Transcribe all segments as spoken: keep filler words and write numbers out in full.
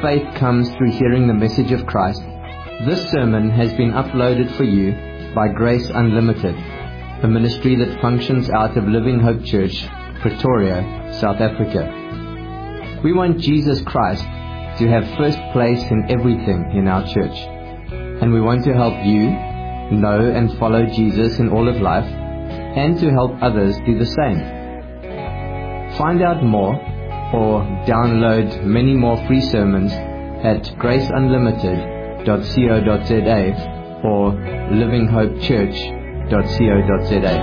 faith comes through hearing the message of Christ, this sermon has been uploaded for you by Grace Unlimited, a ministry that functions out of Living Hope Church, Pretoria, South Africa. We want Jesus Christ to have first place in everything in our church, and we want to help you know and follow Jesus in all of life, and to help others do the same. Find out more or download many more free sermons at grace unlimited dot co dot za or living hope church dot co dot za.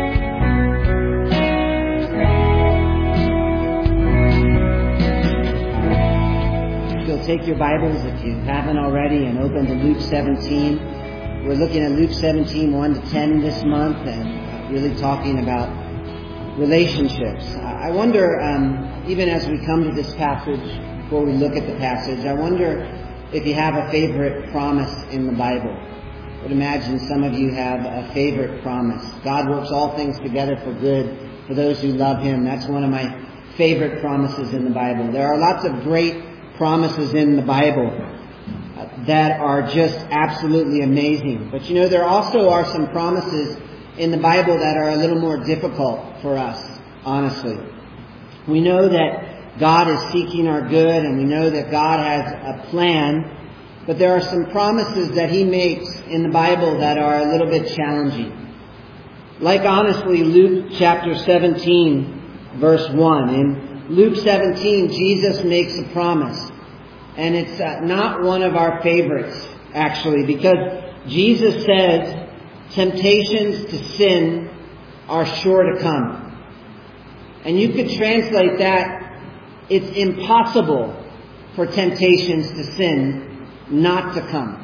Take your Bibles, if you haven't already, and open to Luke seventeen. We're looking at Luke seventeen, one to ten this month, and really talking about relationships. I wonder, um, even as we come to this passage, before we look at the passage, I wonder if you have a favorite promise in the Bible. I would imagine some of you have a favorite promise. God works all things together for good for those who love Him. That's one of my favorite promises in the Bible. There are lots of great promises in the Bible that are just absolutely amazing. But you know, there also are some promises in the Bible that are a little more difficult for us, honestly. We know that God is seeking our good, and we know that God has a plan, but there are some promises that He makes in the Bible that are a little bit challenging. Like, honestly, Luke chapter seventeen, verse one. In Luke seventeen, Jesus makes a promise. And it's uh, not one of our favorites, actually, because Jesus says temptations to sin are sure to come. And you could translate that, it's impossible for temptations to sin not to come.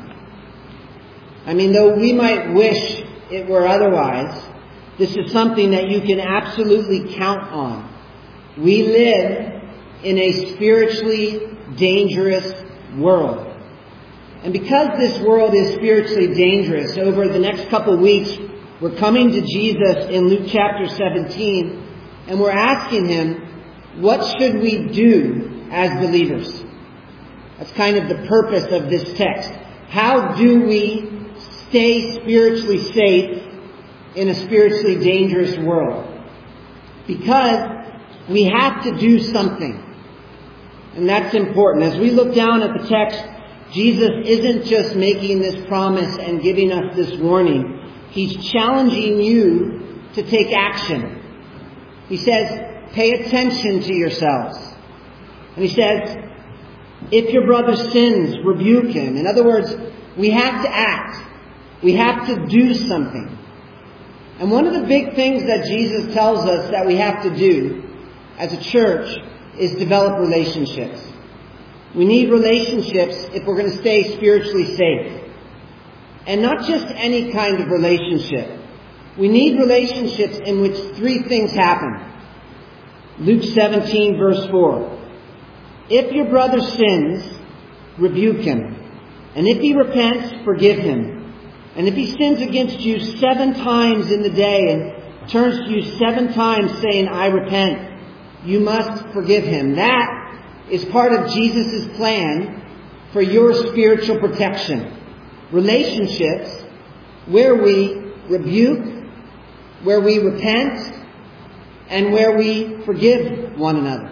I mean, though we might wish it were otherwise, this is something that you can absolutely count on. We live in a spiritually dangerous world. And because this world is spiritually dangerous, over the next couple of weeks, we're coming to Jesus in Luke chapter seventeen, and we're asking Him, what should we do as believers? That's kind of the purpose of this text. How do we stay spiritually safe in a spiritually dangerous world? Because we have to do something. And that's important. As we look down at the text, Jesus isn't just making this promise and giving us this warning. He's challenging you to take action. He says, pay attention to yourselves. And He says, if your brother sins, rebuke him. In other words, we have to act. We have to do something. And one of the big things that Jesus tells us that we have to do as a church is develop relationships. We need relationships if we're going to stay spiritually safe. And not just any kind of relationship. We need relationships in which three things happen. Luke seventeen, verse four. If your brother sins, rebuke him. And if he repents, forgive him. And if he sins against you seven times in the day and turns to you seven times saying, I repent, you must forgive him. That is part of Jesus' plan for your spiritual protection. Relationships where we rebuke, where we repent, and where we forgive one another.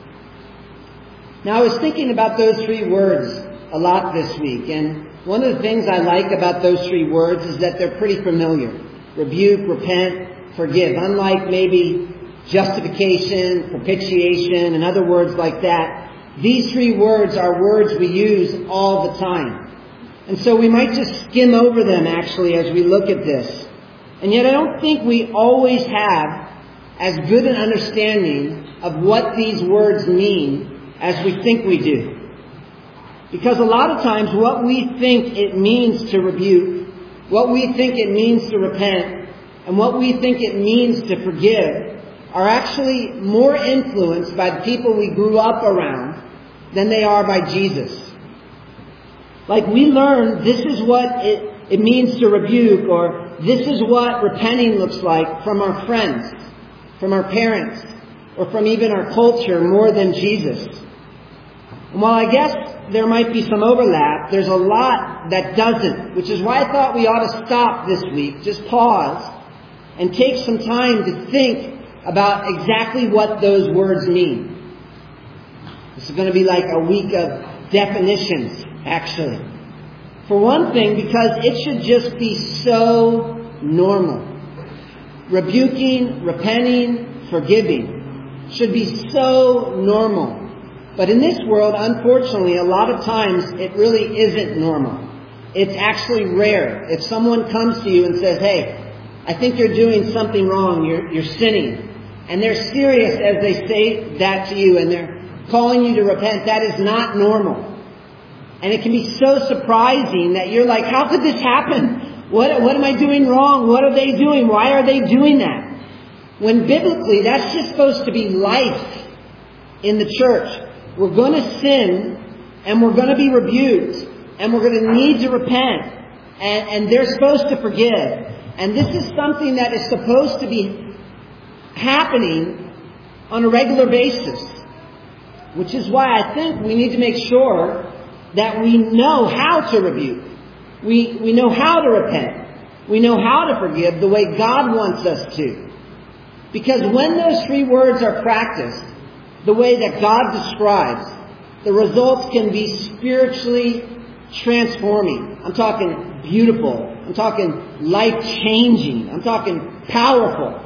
Now, I was thinking about those three words a lot this week, and one of the things I like about those three words is that they're pretty familiar. Rebuke, repent, forgive. Unlike maybe justification, propitiation, and other words like that, these three words are words we use all the time. And so we might just skim over them, actually, as we look at this. And yet I don't think we always have as good an understanding of what these words mean as we think we do. Because a lot of times what we think it means to rebuke, what we think it means to repent, and what we think it means to forgive are actually more influenced by the people we grew up around than they are by Jesus. Like, we learn this is what it, it means to rebuke, or this is what repenting looks like from our friends, from our parents, or from even our culture more than Jesus. And while I guess there might be some overlap, there's a lot that doesn't, which is why I thought we ought to stop this week, just pause, and take some time to think about exactly what those words mean. This is going to be like a week of definitions, actually. For one thing, because it should just be so normal. Rebuking, repenting, forgiving should be so normal. But in this world, unfortunately, a lot of times it really isn't normal. It's actually rare. If someone comes to you and says, hey, I think you're doing something wrong, you're, you're sinning, and they're serious as they say that to you, and they're calling you to repent, that is not normal. And it can be so surprising that you're like, how could this happen? What, what am I doing wrong? What are they doing? Why are they doing that? When biblically, that's just supposed to be life in the church. We're going to sin, and we're going to be rebuked, and we're going to need to repent, and, and they're supposed to forgive. And this is something that is supposed to be happening on a regular basis. Which is why I think we need to make sure that we know how to rebuke. We, we know how to repent. We know how to forgive the way God wants us to. Because when those three words are practiced the way that God describes, the results can be spiritually transforming. I'm talking beautiful. I'm talking life-changing. I'm talking powerful.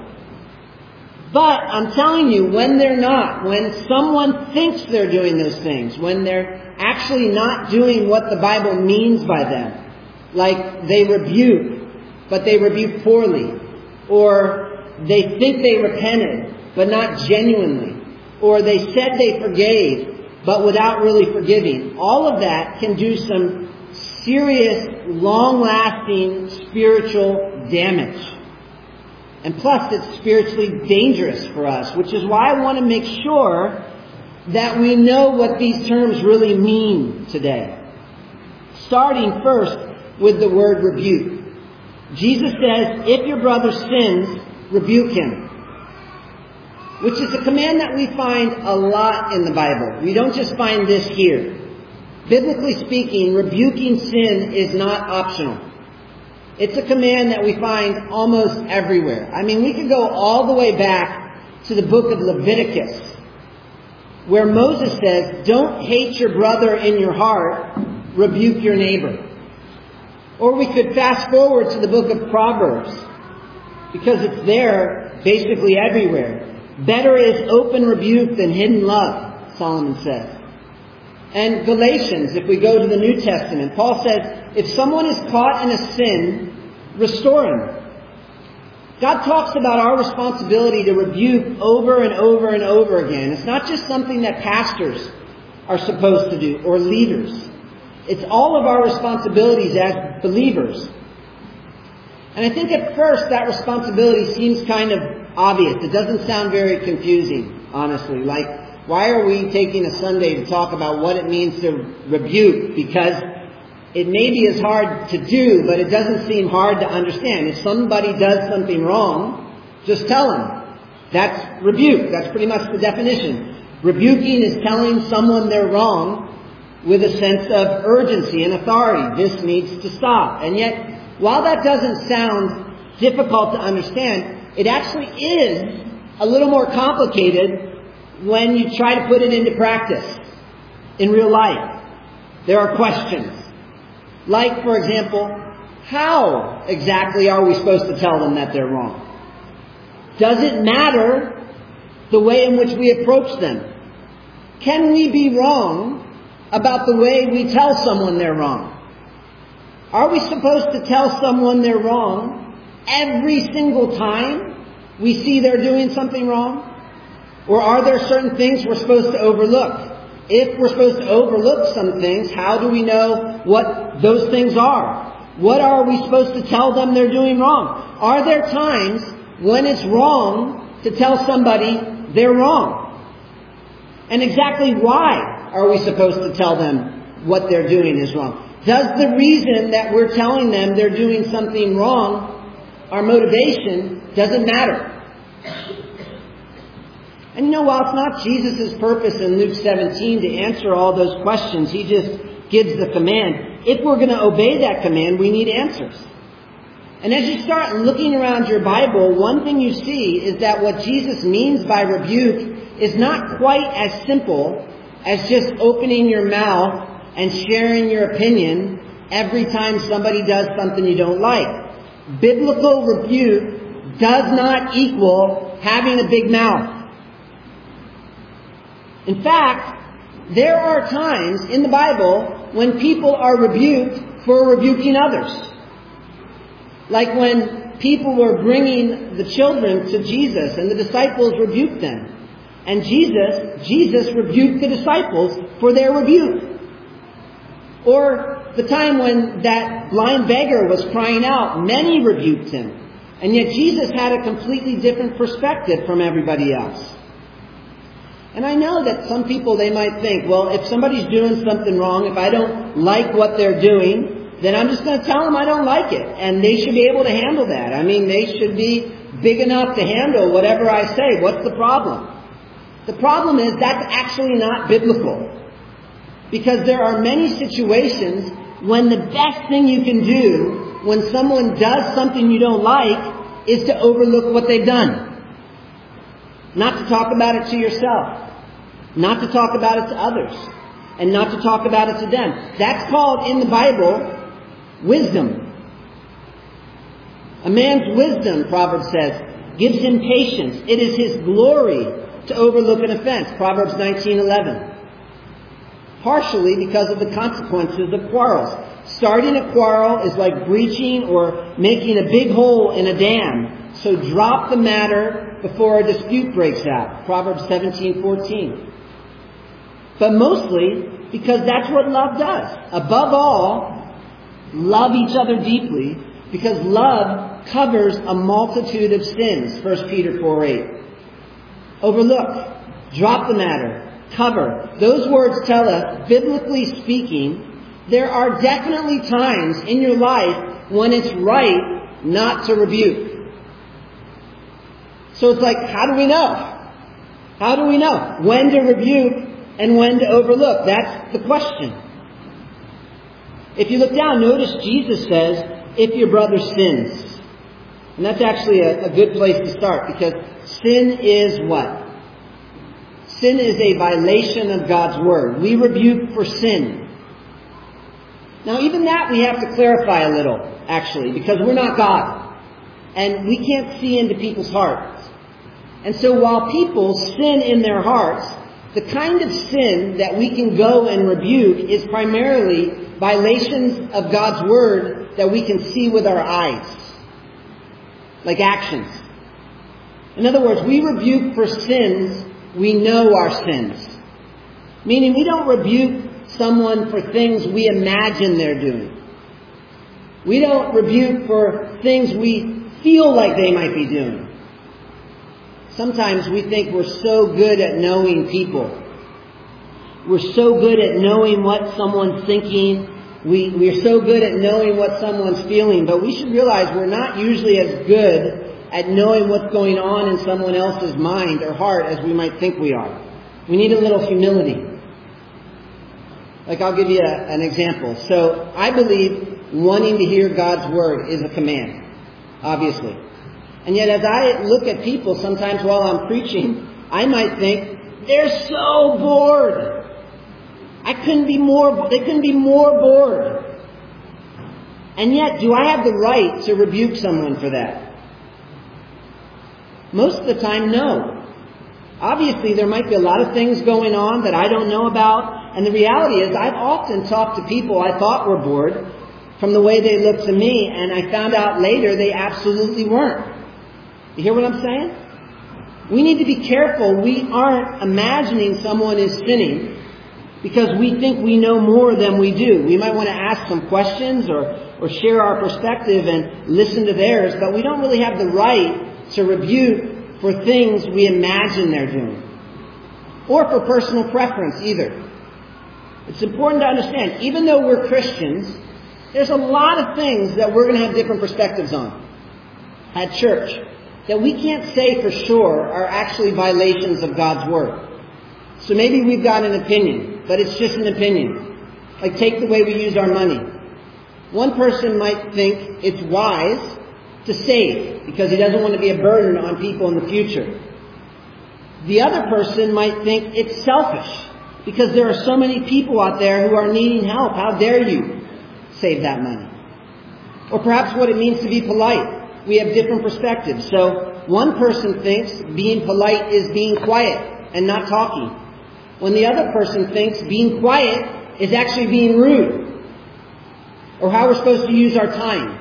But I'm telling you, when they're not, when someone thinks they're doing those things, when they're actually not doing what the Bible means by them, like they rebuke, but they rebuke poorly, or they think they repented, but not genuinely, or they said they forgave, but without really forgiving, all of that can do some serious, long-lasting spiritual damage. And plus, it's spiritually dangerous for us, which is why I want to make sure that we know what these terms really mean today. Starting first with the word rebuke. Jesus says, if your brother sins, rebuke him. Which is a command that we find a lot in the Bible. We don't just find this here. Biblically speaking, rebuking sin is not optional. It's a command that we find almost everywhere. I mean, we could go all the way back to the book of Leviticus, where Moses says, don't hate your brother in your heart, rebuke your neighbor. Or we could fast forward to the book of Proverbs, because it's there basically everywhere. Better is open rebuke than hidden love, Solomon says. And Galatians, if we go to the New Testament, Paul says, if someone is caught in a sin, restore him. God talks about our responsibility to rebuke over and over and over again. It's not just something that pastors are supposed to do, or leaders. It's all of our responsibilities as believers. And I think at first that responsibility seems kind of obvious. It doesn't sound very confusing, honestly. Like, why are we taking a Sunday to talk about what it means to rebuke? Because it maybe is hard to do, but it doesn't seem hard to understand. If somebody does something wrong, just tell them. That's rebuke. That's pretty much the definition. Rebuking is telling someone they're wrong with a sense of urgency and authority. This needs to stop. And yet, while that doesn't sound difficult to understand, it actually is a little more complicated when you try to put it into practice in real life. There are questions. Like, for example, how exactly are we supposed to tell them that they're wrong? Does it matter the way in which we approach them? Can we be wrong about the way we tell someone they're wrong? Are we supposed to tell someone they're wrong every single time we see they're doing something wrong? Or are there certain things we're supposed to overlook? If we're supposed to overlook some things, how do we know what those things are? What are we supposed to tell them they're doing wrong? Are there times when it's wrong to tell somebody they're wrong? And exactly why are we supposed to tell them what they're doing is wrong? Does the reason that we're telling them they're doing something wrong, our motivation, doesn't matter? And you know, while it's not Jesus' purpose in Luke seventeen to answer all those questions, he just gives the command. If we're going to obey that command, we need answers. And as you start looking around your Bible, one thing you see is that what Jesus means by rebuke is not quite as simple as just opening your mouth and sharing your opinion every time somebody does something you don't like. Biblical rebuke does not equal having a big mouth. In fact, there are times in the Bible when people are rebuked for rebuking others. Like when people were bringing the children to Jesus and the disciples rebuked them. And Jesus, Jesus rebuked the disciples for their rebuke. Or the time when that blind beggar was crying out, many rebuked him. And yet Jesus had a completely different perspective from everybody else. And I know that some people, they might think, well, if somebody's doing something wrong, if I don't like what they're doing, then I'm just going to tell them I don't like it. And they should be able to handle that. I mean, they should be big enough to handle whatever I say. What's the problem? The problem is that's actually not biblical. Because there are many situations when the best thing you can do when someone does something you don't like is to overlook what they've done. Not to talk about it to yourself. Not to talk about it to others. And not to talk about it to them. That's called in the Bible wisdom. A man's wisdom, Proverbs says, gives him patience. It is his glory to overlook an offense. Proverbs nineteen eleven. Partially because of the consequences of quarrels. Starting a quarrel is like breaching or making a big hole in a dam. So drop the matter before a dispute breaks out. Proverbs seventeen fourteen. But mostly because that's what love does. Above all, love each other deeply, because love covers a multitude of sins. First Peter four eight. Overlook. Drop the matter. Cover. Those words tell us, biblically speaking, there are definitely times in your life when it's right not to rebuke. So it's like, how do we know? How do we know when to rebuke and when to overlook? That's the question. If you look down, notice Jesus says, if your brother sins. And that's actually a, a good place to start, because sin is what? Sin is a violation of God's Word. We rebuke for sin. Now, even that we have to clarify a little, actually, because we're not God. And we can't see into people's hearts. And so while people sin in their hearts, the kind of sin that we can go and rebuke is primarily violations of God's Word that we can see with our eyes. Like actions. In other words, we rebuke for sins we know are sins. Meaning we don't rebuke someone for things we imagine they're doing. We don't rebuke for things we feel like they might be doing. Sometimes we think we're so good at knowing people. We're so good at knowing what someone's thinking. We, we're so good at knowing what someone's feeling. But we should realize we're not usually as good at knowing what's going on in someone else's mind or heart as we might think we are. We need a little humility. Like, I'll give you a, an example. So, I believe wanting to hear God's Word is a command. Obviously. And yet as I look at people sometimes while I'm preaching, I might think, they're so bored. I couldn't be more, they couldn't be more bored. And yet, do I have the right to rebuke someone for that? Most of the time, no. Obviously, there might be a lot of things going on that I don't know about. And the reality is, I've often talked to people I thought were bored from the way they looked to me, and I found out later they absolutely weren't. You hear what I'm saying? We need to be careful we aren't imagining someone is sinning because we think we know more than we do. We might want to ask some questions or, or share our perspective and listen to theirs, but we don't really have the right to rebuke for things we imagine they're doing. Or for personal preference either. It's important to understand, even though we're Christians, there's a lot of things that we're going to have different perspectives on. At church, that we can't say for sure are actually violations of God's Word. So maybe we've got an opinion, but it's just an opinion. Like take the way we use our money. One person might think it's wise to save because he doesn't want to be a burden on people in the future. The other person might think it's selfish because there are so many people out there who are needing help. How dare you save that money? Or perhaps what it means to be polite. We have different perspectives. So one person thinks being polite is being quiet and not talking, when the other person thinks being quiet is actually being rude, or how we're supposed to use our time.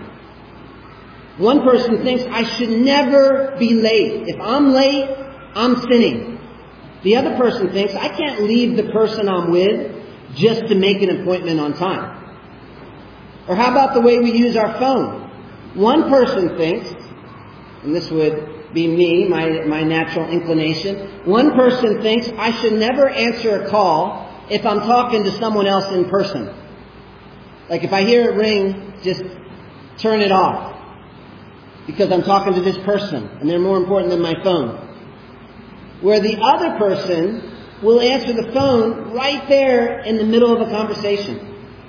One person thinks I should never be late. If I'm late, I'm sinning. The other person thinks I can't leave the person I'm with just to make an appointment on time. Or how about the way we use our phone? One person thinks, and this would be me, my, my natural inclination, one person thinks I should never answer a call if I'm talking to someone else in person. Like if I hear it ring, just turn it off, because I'm talking to this person and they're more important than my phone. Where the other person will answer the phone right there in the middle of a conversation.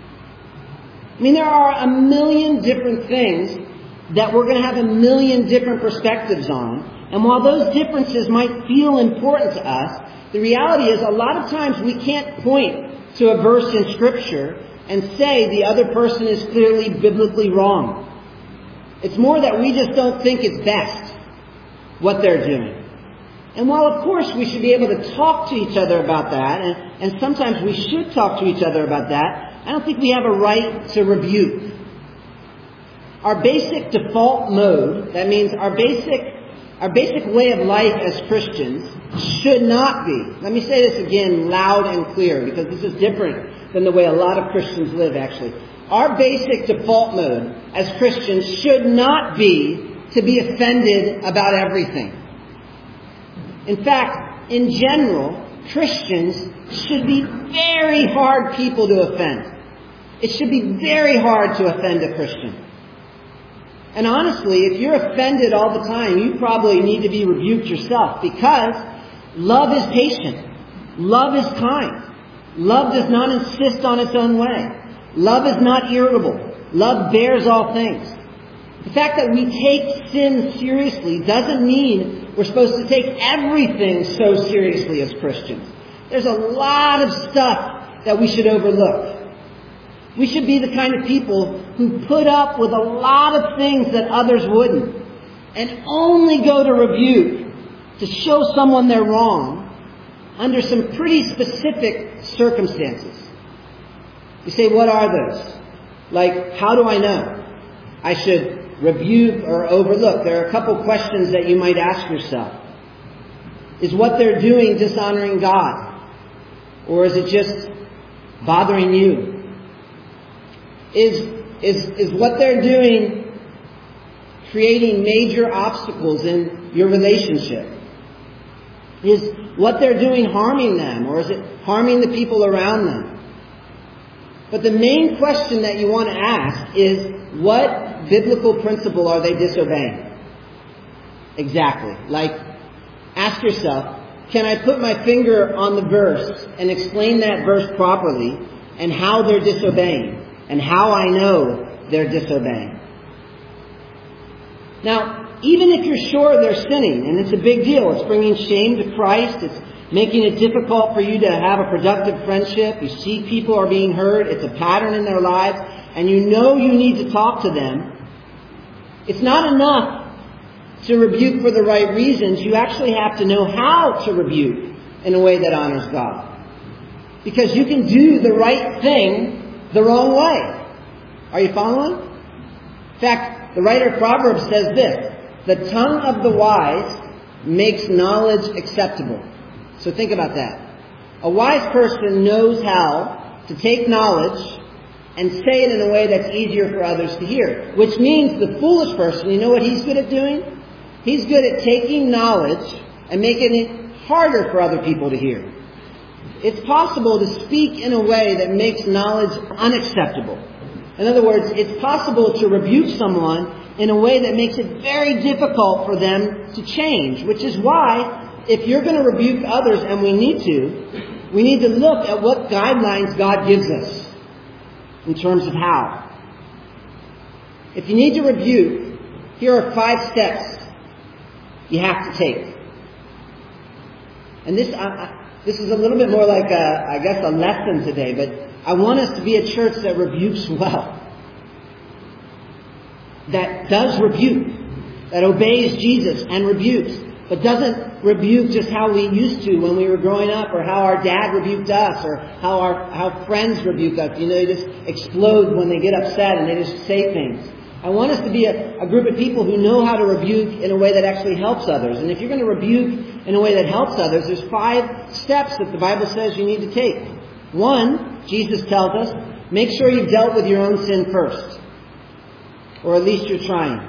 I mean, there are a million different things that we're going to have a million different perspectives on. And while those differences might feel important to us, the reality is a lot of times we can't point to a verse in Scripture and say the other person is clearly biblically wrong. It's more that we just don't think it's best what they're doing. And while of course we should be able to talk to each other about that, and, and sometimes we should talk to each other about that, I don't think we have a right to rebuke. Our basic default mode, that means our basic our basic way of life as Christians, should not be. Let me say this again loud and clear, because this is different than the way a lot of Christians live, actually. Our basic default mode as Christians should not be to be offended about everything. In fact, in general, Christians should be very hard people to offend. It should be very hard to offend a Christian. And honestly, if you're offended all the time, you probably need to be rebuked yourself, because love is patient. Love is kind. Love does not insist on its own way. Love is not irritable. Love bears all things. The fact that we take sin seriously doesn't mean we're supposed to take everything so seriously as Christians. There's a lot of stuff that we should overlook. We should be the kind of people who put up with a lot of things that others wouldn't, and only go to rebuke to show someone they're wrong under some pretty specific circumstances. You say, what are those? Like, how do I know I should rebuke or overlook? There are a couple questions that you might ask yourself. Is what they're doing dishonoring God? Or is it just bothering you? Is, is, is what they're doing creating major obstacles in your relationship? Is what they're doing harming them, or is it harming the people around them? But the main question that you want to ask is, what biblical principle are they disobeying? Exactly. Like, ask yourself, can I put my finger on the verse and explain that verse properly, and how they're disobeying, and how I know they're disobeying? Now, even if you're sure they're sinning, and it's a big deal, it's bringing shame to Christ, it's making it difficult for you to have a productive friendship, you see people are being hurt, it's a pattern in their lives, and you know you need to talk to them, it's not enough to rebuke for the right reasons. You actually have to know how to rebuke in a way that honors God. Because you can do the right thing the wrong way. Are you following? In fact, the writer of Proverbs says this: the tongue of the wise makes knowledge acceptable. So think about that. A wise person knows how to take knowledge and say it in a way that's easier for others to hear. Which means the foolish person, you know what he's good at doing? He's good at taking knowledge and making it harder for other people to hear. It's possible to speak in a way that makes knowledge unacceptable. In other words, it's possible to rebuke someone in a way that makes it very difficult for them to change, which is why if you're going to rebuke others, and we need to, we need to look at what guidelines God gives us in terms of how. If you need to rebuke, here are five steps you have to take. And this, I, this is a little bit more like, a, I guess, a lesson today, but I want us to be a church that rebukes well. That does rebuke. That obeys Jesus and rebukes. But doesn't rebuke just how we used to when we were growing up, or how our dad rebuked us, or how our how friends rebuke us. You know, they just explode when they get upset and they just say things. I want us to be a, a group of people who know how to rebuke in a way that actually helps others. And if you're going to rebuke in a way that helps others, there's five steps that the Bible says you need to take. One, Jesus tells us, make sure you've dealt with your own sin first. Or at least you're trying.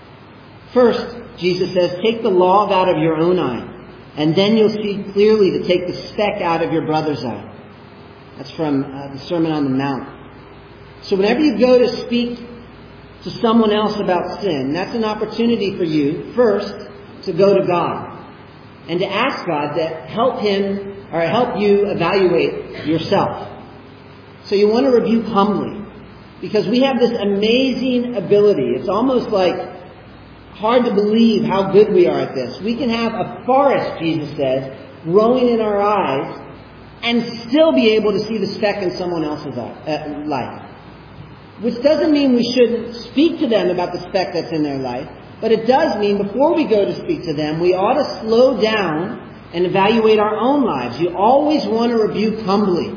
First, Jesus says, take the log out of your own eye, and then you'll see clearly to take the speck out of your brother's eye. That's from uh, the Sermon on the Mount. So whenever you go to speak to someone else about sin, that's an opportunity for you, first, to go to God and to ask God to help him or help you evaluate yourself. So you want to rebuke humbly, because we have this amazing ability. It's almost like hard to believe how good we are at this. We can have a forest, Jesus says, growing in our eyes and still be able to see the speck in someone else's life. Which doesn't mean we shouldn't speak to them about the speck that's in their life, but it does mean before we go to speak to them, we ought to slow down and evaluate our own lives. You always want to rebuke humbly,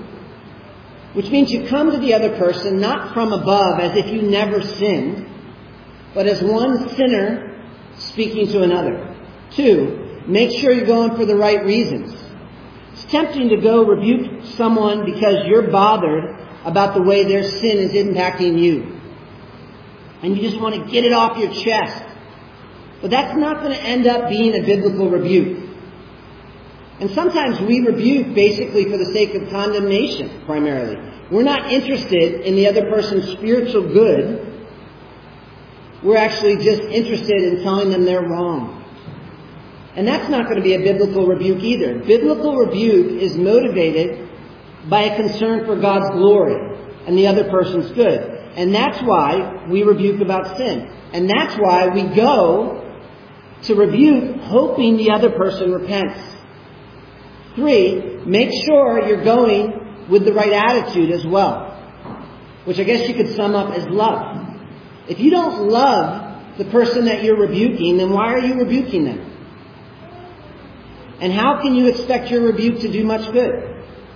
which means you come to the other person not from above as if you never sinned, but as one sinner speaking to another. Two, make sure you're going for the right reasons. It's tempting to go rebuke someone because you're bothered about the way their sin is impacting you. And you just want to get it off your chest. But that's not going to end up being a biblical rebuke. And sometimes we rebuke basically for the sake of condemnation, primarily. We're not interested in the other person's spiritual good. We're actually just interested in telling them they're wrong. And that's not going to be a biblical rebuke either. Biblical rebuke is motivated by a concern for God's glory and the other person's good. And that's why we rebuke about sin. And that's why we go to rebuke hoping the other person repents. Three, make sure you're going with the right attitude as well, which I guess you could sum up as love. If you don't love the person that you're rebuking, then why are you rebuking them? And how can you expect your rebuke to do much good?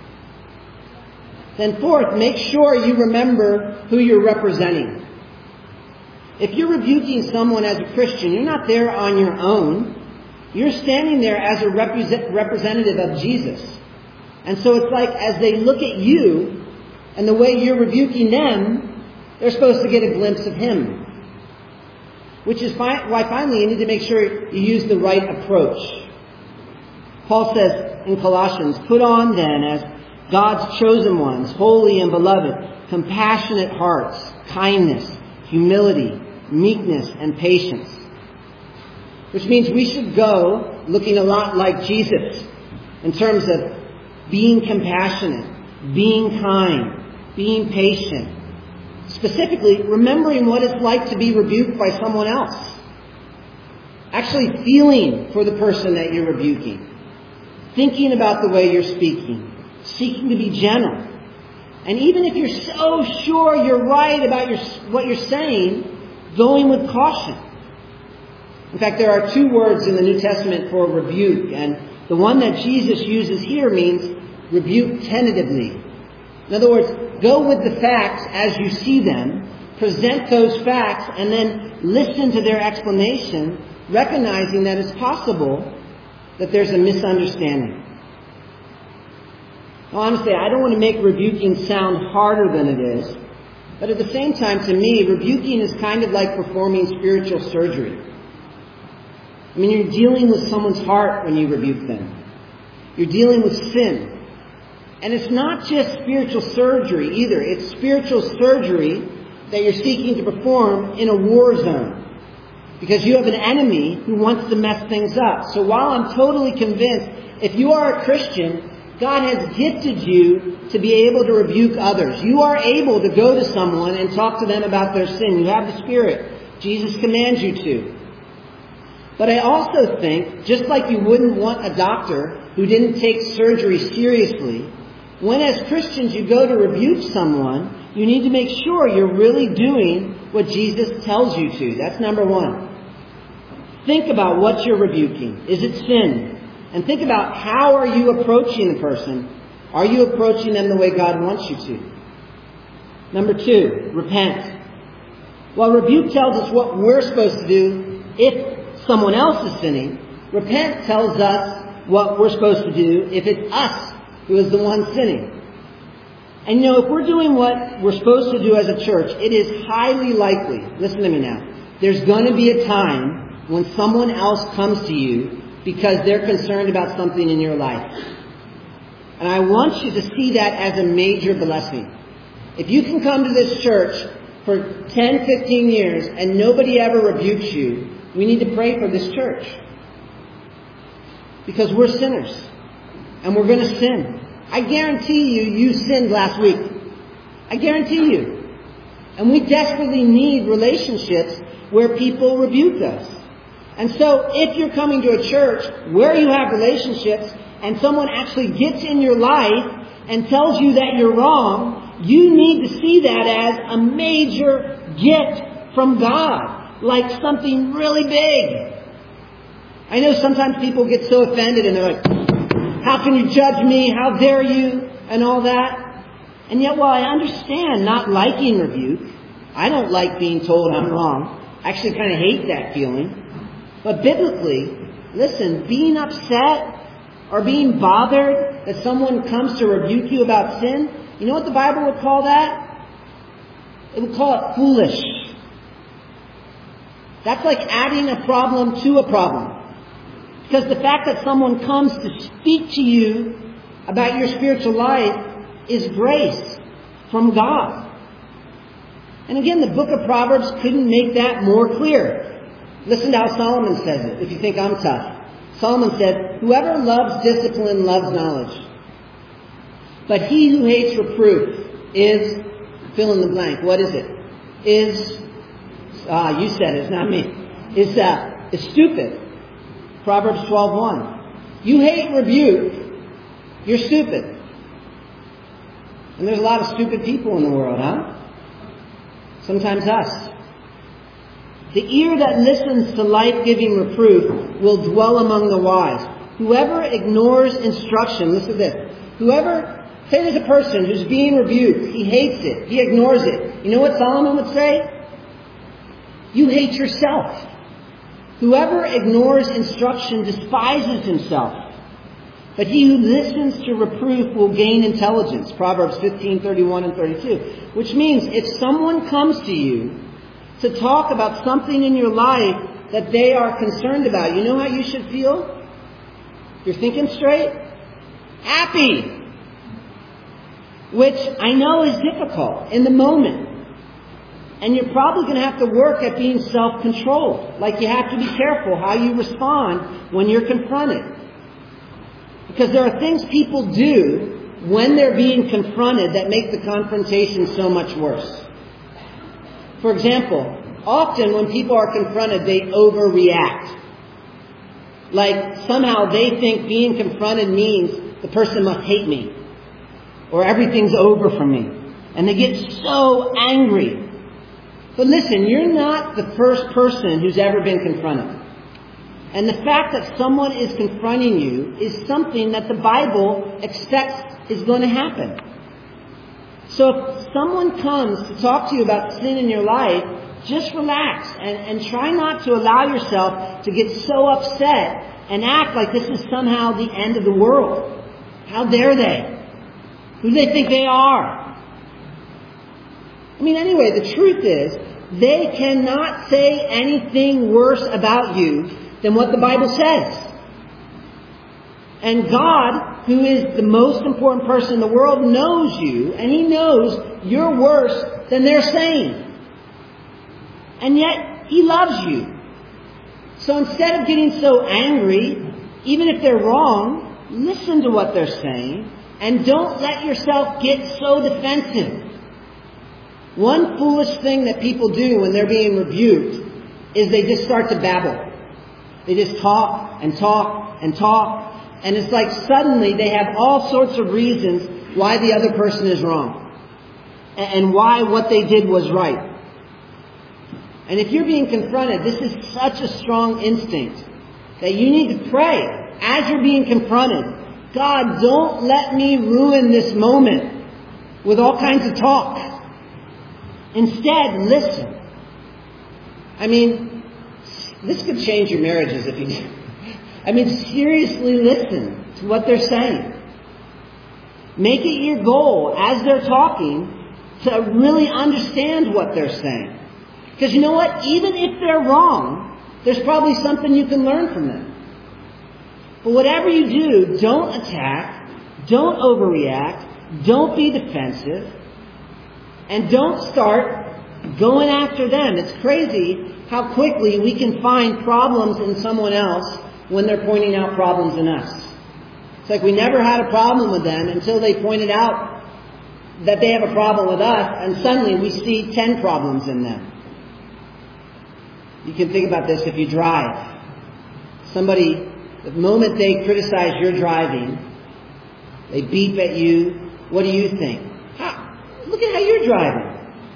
Then fourth, make sure you remember who you're representing. If you're rebuking someone as a Christian, you're not there on your own. You're standing there as a represent- representative of Jesus. And so it's like as they look at you and the way you're rebuking them, they're supposed to get a glimpse of Him. Which is fi- why finally you need to make sure you use the right approach. Paul says in Colossians, put on then as God's chosen ones, holy and beloved, compassionate hearts, kindness, humility, meekness, and patience. Which means we should go looking a lot like Jesus in terms of being compassionate, being kind, being patient. Specifically, remembering what it's like to be rebuked by someone else. Actually feeling for the person that you're rebuking. Thinking about the way you're speaking. Seeking to be gentle. And even if you're so sure you're right about your, what you're saying, going with caution. In fact, there are two words in the New Testament for rebuke, and the one that Jesus uses here means rebuke tentatively. In other words, go with the facts as you see them, present those facts, and then listen to their explanation, recognizing that it's possible that there's a misunderstanding. Now, honestly, I don't want to make rebuking sound harder than it is, but at the same time, to me, rebuking is kind of like performing spiritual surgery. I mean, you're dealing with someone's heart when you rebuke them. You're dealing with sin. And it's not just spiritual surgery either. It's spiritual surgery that you're seeking to perform in a war zone. Because you have an enemy who wants to mess things up. So while I'm totally convinced, if you are a Christian, God has gifted you to be able to rebuke others. You are able to go to someone and talk to them about their sin. You have the Spirit. Jesus commands you to. But I also think, just like you wouldn't want a doctor who didn't take surgery seriously, when as Christians you go to rebuke someone, you need to make sure you're really doing what Jesus tells you to. That's number one. Think about what you're rebuking. Is it sin? And think about, how are you approaching the person? Are you approaching them the way God wants you to? Number two, repent. While rebuke tells us what we're supposed to do if someone else is sinning, repent tells us what we're supposed to do if it's us who is the one sinning. And you know, if we're doing what we're supposed to do as a church, it is highly likely, listen to me now, there's going to be a time when someone else comes to you because they're concerned about something in your life. And I want you to see that as a major blessing. If you can come to this church for ten, fifteen years and nobody ever rebukes you, we need to pray for this church. Because we're sinners. And we're going to sin. I guarantee you, you sinned last week. I guarantee you. And we desperately need relationships where people rebuke us. And so, if you're coming to a church where you have relationships and someone actually gets in your life and tells you that you're wrong, you need to see that as a major gift from God. Like something really big. I know sometimes people get so offended and they're like, how can you judge me? How dare you? And all that. And yet, while I understand not liking rebuke, I don't like being told I'm wrong. I actually kind of hate that feeling. But biblically, listen, being upset or being bothered that someone comes to rebuke you about sin, you know what the Bible would call that? It would call it foolish. That's like adding a problem to a problem. Because the fact that someone comes to speak to you about your spiritual life is grace from God. And again, the book of Proverbs couldn't make that more clear. Listen to how Solomon says it, if you think I'm tough. Solomon said, whoever loves discipline loves knowledge. But he who hates reproof is, fill in the blank, what is it? Is, ah, you said it, it's not me. Is, uh, is stupid. Proverbs twelve one. You hate rebuke, you're stupid. And there's a lot of stupid people in the world, huh? Sometimes us. The ear that listens to life-giving reproof will dwell among the wise. Whoever ignores instruction, listen to this. Whoever, say there's a person who's being rebuked, he hates it, he ignores it. You know what Solomon would say? You hate yourself. Whoever ignores instruction despises himself. But he who listens to reproof will gain intelligence. Proverbs fifteen, thirty-one and thirty-two. Which means if someone comes to you to talk about something in your life that they are concerned about, you know how you should feel? You're thinking straight? Happy! Which I know is difficult in the moment. And you're probably going to have to work at being self-controlled. Like you have to be careful how you respond when you're confronted. Because there are things people do when they're being confronted that make the confrontation so much worse. For example, often when people are confronted, they overreact. Like somehow they think being confronted means the person must hate me. Or everything's over for me. And they get so angry. But listen, you're not the first person who's ever been confronted. And the fact that someone is confronting you is something that the Bible expects is going to happen. So if someone comes to talk to you about sin in your life, just relax and, and try not to allow yourself to get so upset and act like this is somehow the end of the world. How dare they? Who do they think they are? I mean, anyway, the truth is, they cannot say anything worse about you than what the Bible says. And God, who is the most important person in the world, knows you, and He knows you're worse than they're saying. And yet, He loves you. So instead of getting so angry, even if they're wrong, listen to what they're saying and don't let yourself get so defensive. One foolish thing that people do when they're being rebuked is they just start to babble. They just talk and talk and talk. And it's like suddenly they have all sorts of reasons why the other person is wrong. And why what they did was right. And if you're being confronted, this is such a strong instinct that you need to pray as you're being confronted. God, don't let me ruin this moment with all kinds of talk. Instead, listen. I mean, this could change your marriages if you do. I mean, seriously listen to what they're saying. Make it your goal as they're talking to really understand what they're saying. Because you know what? Even if they're wrong, there's probably something you can learn from them. But whatever you do, don't attack, don't overreact, don't be defensive, and don't start going after them. It's crazy how quickly we can find problems in someone else when they're pointing out problems in us. It's like we never had a problem with them until they pointed out that they have a problem with us, and suddenly we see ten problems in them. You can think about this if you drive. Somebody, the moment they criticize your driving, they beep at you. What do you think? How, look at how you're driving.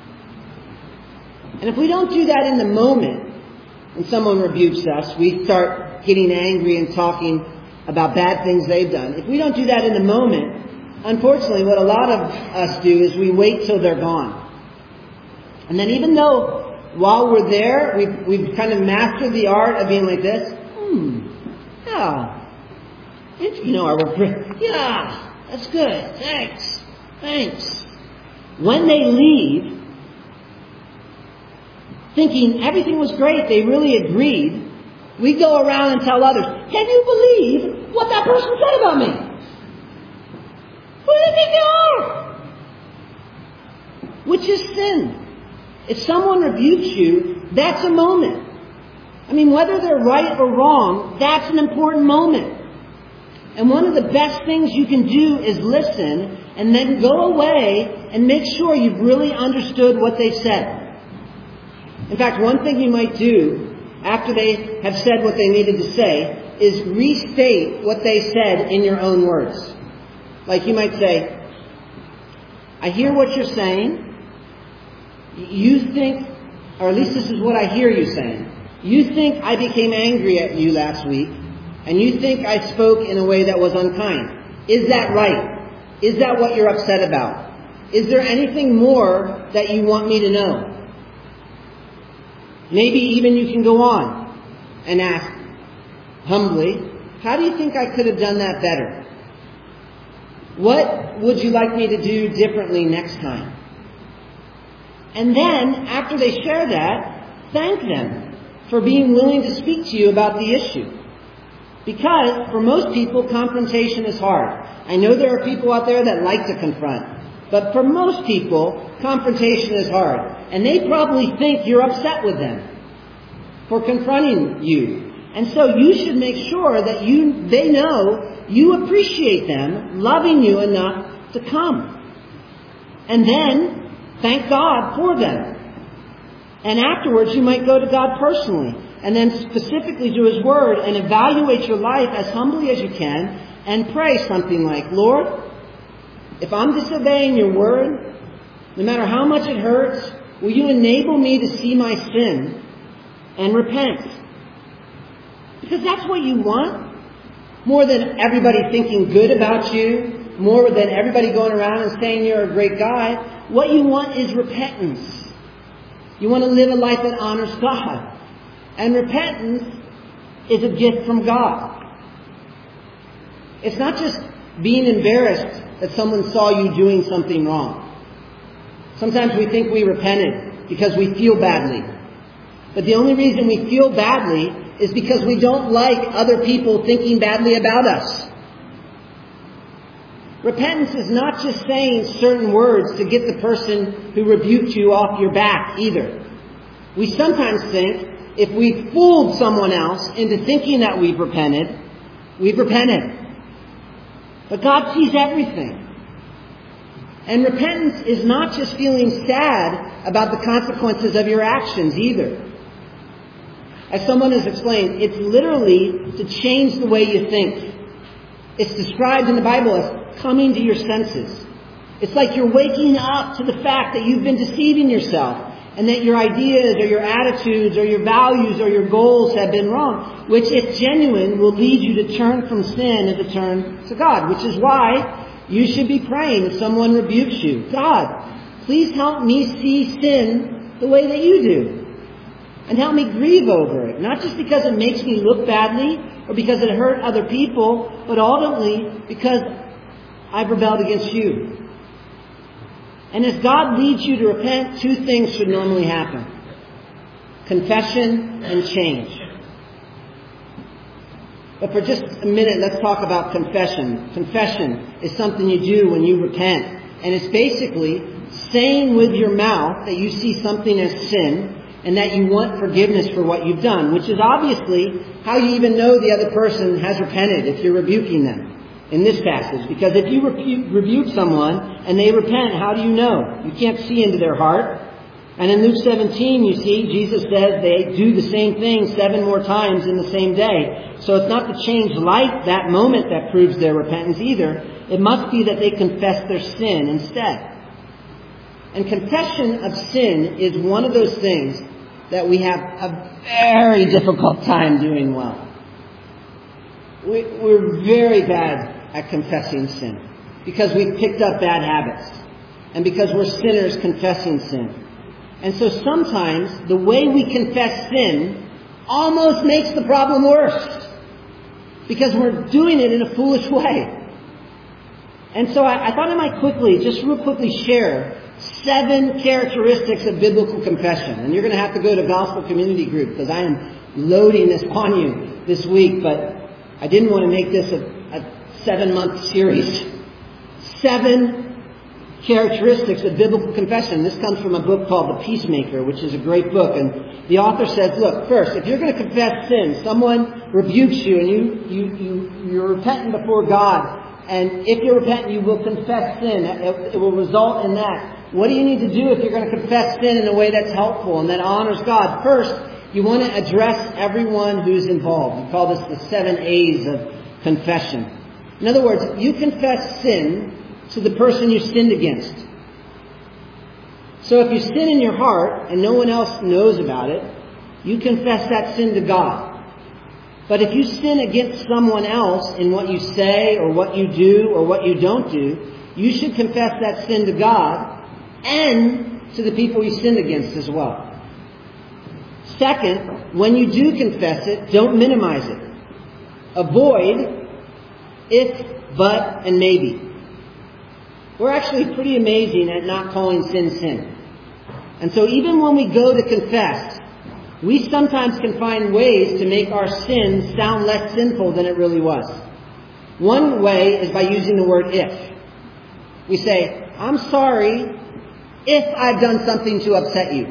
And if we don't do that in the moment, when someone rebukes us, we start getting angry and talking about bad things they've done. If we don't do that in the moment, unfortunately, what a lot of us do is we wait till they're gone. And then even though while we're there, we've, we've kind of mastered the art of being like this. Hmm, yeah. You know, our, yeah, that's good. Thanks. Thanks. When they leave, thinking everything was great, they really agreed, we go around and tell others, can you believe what that person said about me? Who do they think they are? Which is sin. If someone rebukes you, that's a moment. I mean, whether they're right or wrong, that's an important moment. And one of the best things you can do is listen and then go away and make sure you've really understood what they said. In fact, one thing you might do after they have said what they needed to say is restate what they said in your own words. Like you might say, I hear what you're saying. You think, or at least this is what I hear you saying. You think I became angry at you last week, and you think I spoke in a way that was unkind. Is that right? Is that what you're upset about? Is there anything more that you want me to know? Maybe even you can go on and ask humbly, how do you think I could have done that better? What would you like me to do differently next time? And then, after they share that, thank them for being willing to speak to you about the issue. Because, for most people, confrontation is hard. I know there are people out there that like to confront. But for most people, confrontation is hard. And they probably think you're upset with them for confronting you. And so you should make sure that you they know you appreciate them loving you enough to come. And then, thank God for them. And afterwards, you might go to God personally and then specifically to His Word and evaluate your life as humbly as you can and pray something like, Lord, if I'm disobeying your Word, no matter how much it hurts, will you enable me to see my sin and repent? Because that's what you want. More than everybody thinking good about you, more than everybody going around and saying you're a great guy, what you want is repentance. You want to live a life that honors God. And repentance is a gift from God. It's not just being embarrassed that someone saw you doing something wrong. Sometimes we think we repented because we feel badly. But the only reason we feel badly is because we don't like other people thinking badly about us. Repentance is not just saying certain words to get the person who rebuked you off your back either. We sometimes think if we fooled someone else into thinking that we've repented, we've repented. But God sees everything. And repentance is not just feeling sad about the consequences of your actions either. As someone has explained, it's literally to change the way you think. It's described in the Bible as coming to your senses. It's like you're waking up to the fact that you've been deceiving yourself and that your ideas or your attitudes or your values or your goals have been wrong, which, if genuine, will lead you to turn from sin and to turn to God, which is why you should be praying if someone rebukes you. God, please help me see sin the way that you do. And help me grieve over it. Not just because it makes me look badly or because it hurt other people, but ultimately because I've rebelled against you. And as God leads you to repent, two things should normally happen. Confession and change. But for just a minute, let's talk about confession. Confession is something you do when you repent. And it's basically saying with your mouth that you see something as sin and that you want forgiveness for what you've done, which is obviously how you even know the other person has repented if you're rebuking them in this passage. Because if you rebu- rebuke someone and they repent, how do you know? You can't see into their heart. And in Luke seventeen, you see, Jesus says they do the same thing seven more times in the same day. So it's not the changed light that moment that proves their repentance either. It must be that they confess their sin instead. And confession of sin is one of those things that we have a very difficult time doing well. We, we're very bad at confessing sin because we've picked up bad habits and because we're sinners confessing sin. And so sometimes the way we confess sin almost makes the problem worse because we're doing it in a foolish way. And so I, I thought I might quickly, just real quickly share seven characteristics of biblical confession. And you're going to have to go to Gospel Community Group because I am loading this on you this week. But I didn't want to make this a, a seven-month series. Seven characteristics of biblical confession. This comes from a book called The Peacemaker, which is a great book. And the author says, look, first, if you're going to confess sin, someone rebukes you and you, you, you, you're repentant before God. And if you're repentant, you will confess sin. It, it will result in that. What do you need to do if you're going to confess sin in a way that's helpful and that honors God? First, you want to address everyone who's involved. We call this the seven A's of confession. In other words, you confess sin to the person you sinned against. So if you sin in your heart and no one else knows about it, you confess that sin to God. But if you sin against someone else in what you say or what you do or what you don't do, you should confess that sin to God and to the people you sinned against as well. Second, when you do confess it, don't minimize it. Avoid if, but, and maybe. We're actually pretty amazing at not calling sin sin. And so even when we go to confess, we sometimes can find ways to make our sin sound less sinful than it really was. One way is by using the word if. We say, I'm sorry if I've done something to upset you.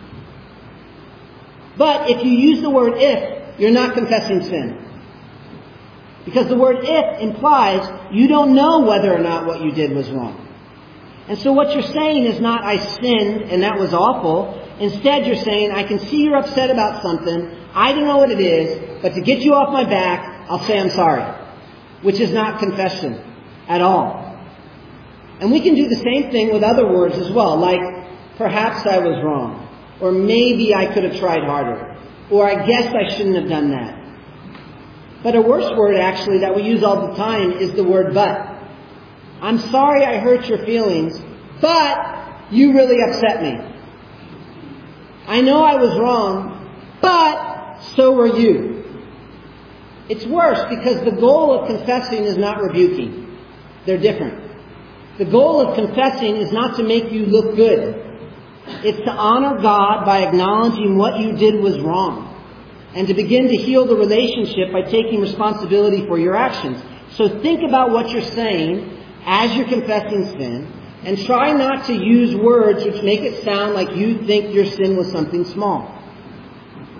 But if you use the word if, you're not confessing sin. Because the word if implies you don't know whether or not what you did was wrong. And so what you're saying is not, I sinned and that was awful. Instead, you're saying, I can see you're upset about something. I don't know what it is, but to get you off my back, I'll say I'm sorry. Which is not confession at all. And we can do the same thing with other words as well, like, perhaps I was wrong. Or maybe I could have tried harder. Or I guess I shouldn't have done that. But a worse word, actually, that we use all the time is the word but. I'm sorry I hurt your feelings, but you really upset me. I know I was wrong, but so were you. It's worse because the goal of confessing is not rebuking. They're different. The goal of confessing is not to make you look good. It's to honor God by acknowledging what you did was wrong and to begin to heal the relationship by taking responsibility for your actions. So think about what you're saying as you're confessing sin and try not to use words which make it sound like you think your sin was something small.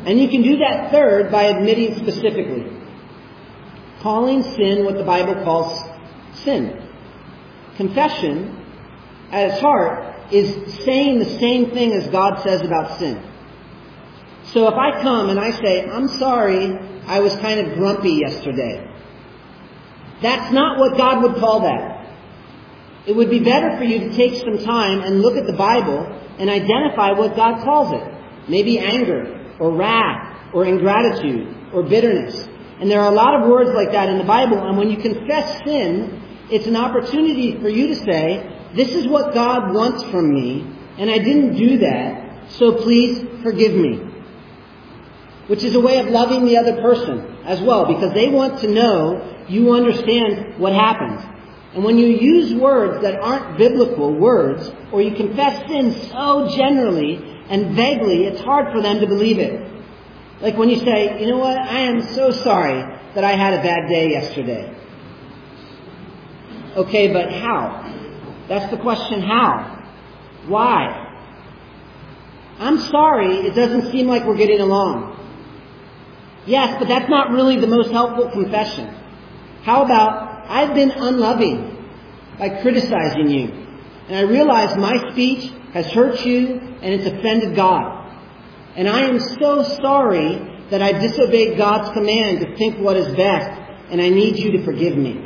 And you can do that third by admitting specifically. Calling sin what the Bible calls sin. Confession, at its heart, is saying the same thing as God says about sin. So if I come and I say, I'm sorry, I was kind of grumpy yesterday. That's not what God would call that. It would be better for you to take some time and look at the Bible and identify what God calls it. Maybe anger, or wrath, or ingratitude, or bitterness. And there are a lot of words like that in the Bible. And when you confess sin, it's an opportunity for you to say, this is what God wants from me, and I didn't do that, so please forgive me. Which is a way of loving the other person as well, because they want to know you understand what happened. And when you use words that aren't biblical words, or you confess sin so generally and vaguely, it's hard for them to believe it. Like when you say, you know what, I am so sorry that I had a bad day yesterday. Okay, but how? That's the question, how? Why? I'm sorry, it doesn't seem like we're getting along. Yes, but that's not really the most helpful confession. How about, I've been unloving by criticizing you. And I realize my speech has hurt you and it's offended God. And I am so sorry that I disobeyed God's command to think what is best, and I need you to forgive me.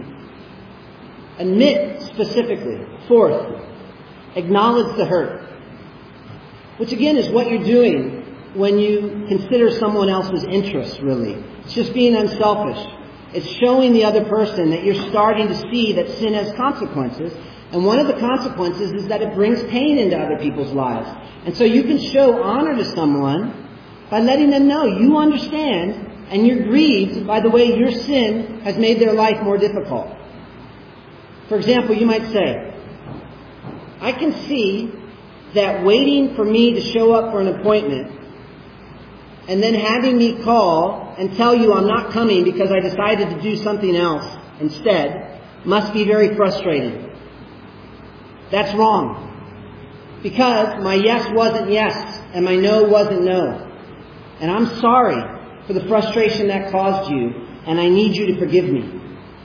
Admit specifically. Fourth, acknowledge the hurt. Which again is what you're doing when you consider someone else's interests, really. It's just being unselfish. It's showing the other person that you're starting to see that sin has consequences. And one of the consequences is that it brings pain into other people's lives. And so you can show honor to someone by letting them know you understand and you're grieved by the way your sin has made their life more difficult. For example, you might say, I can see that waiting for me to show up for an appointment and then having me call and tell you I'm not coming because I decided to do something else instead must be very frustrating. That's wrong. Because my yes wasn't yes and my no wasn't no. And I'm sorry for the frustration that caused you, and I need you to forgive me.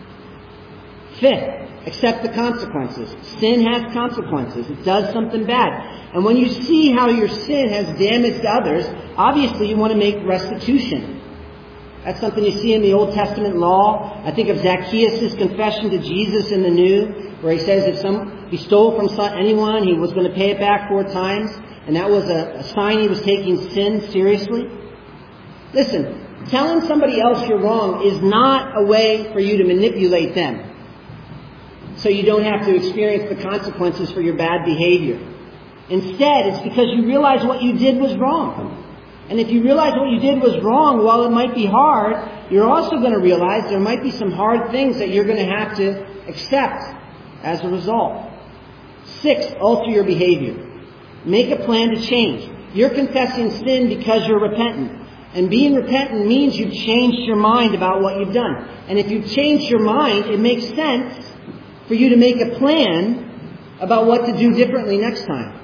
Fifth, accept the consequences. Sin has consequences. It does something bad. And when you see how your sin has damaged others, obviously you want to make restitution. That's something you see in the Old Testament law. I think of Zacchaeus' confession to Jesus in the New, where he says if some he stole from anyone, he was going to pay it back four times. And that was a, a sign he was taking sin seriously. Listen, telling somebody else you're wrong is not a way for you to manipulate them, so you don't have to experience the consequences for your bad behavior. Instead, it's because you realize what you did was wrong. And if you realize what you did was wrong, while it might be hard, you're also going to realize there might be some hard things that you're going to have to accept as a result. Six, alter your behavior. Make a plan to change. You're confessing sin because you're repentant. And being repentant means you've changed your mind about what you've done. And if you've changed your mind, it makes sense for you to make a plan about what to do differently next time.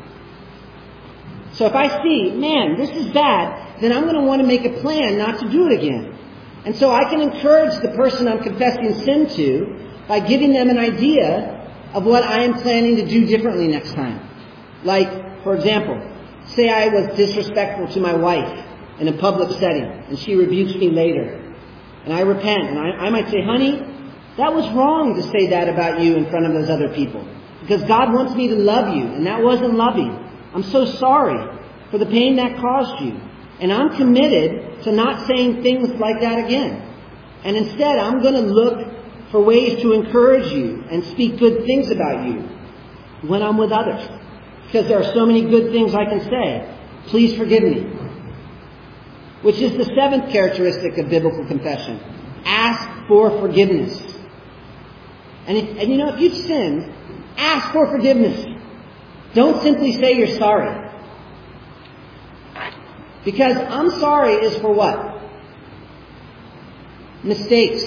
So if I see, man, this is bad, then I'm going to want to make a plan not to do it again. And so I can encourage the person I'm confessing sin to by giving them an idea of what I am planning to do differently next time. Like, for example, say I was disrespectful to my wife in a public setting, and she rebukes me later. And I repent, and I, I might say, honey, that was wrong to say that about you in front of those other people. Because God wants me to love you, and that wasn't loving. I'm so sorry for the pain that caused you. And I'm committed to not saying things like that again. And instead, I'm going to look for ways to encourage you and speak good things about you when I'm with others. Because there are so many good things I can say. Please forgive me. Which is the seventh characteristic of biblical confession. Ask for forgiveness. And, if, and you know, if you've sinned, ask for forgiveness. Don't simply say you're sorry. Because I'm sorry is for what? Mistakes.